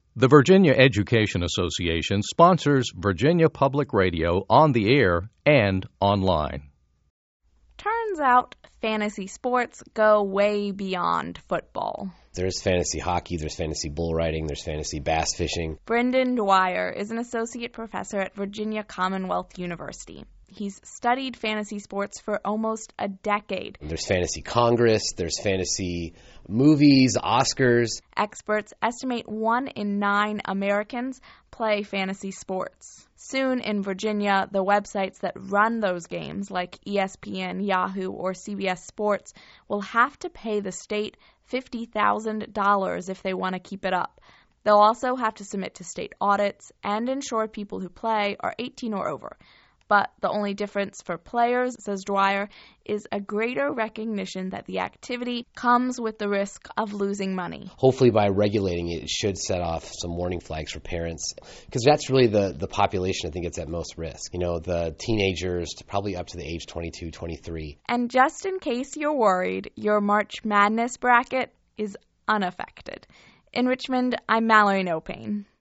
The Virginia Education Association sponsors Virginia Public Radio on the air and online. Turns out fantasy sports go way beyond football. There's fantasy hockey, there's fantasy bull riding, there's fantasy bass fishing. Brendan Dwyer is an associate professor at Virginia Commonwealth University. He's studied fantasy sports for almost a decade. There's fantasy Congress, there's fantasy movies, Oscars. Experts estimate 1 in 9 Americans play fantasy sports. Soon in Virginia, the websites that run those games, like ESPN, Yahoo, or CBS Sports, will have to pay the state $50,000 if they want to keep it up. They'll also have to submit to state audits and ensure people who play are 18 or over. But the only difference for players, says Dwyer, is a greater recognition that the activity comes with the risk of losing money. Hopefully by regulating it, it should set off some warning flags for parents, because that's really the population I think it's at most risk. You know, the teenagers probably up to the age 22, 23. And just in case you're worried, your March Madness bracket is unaffected. In Richmond, I'm Mallory Nopane.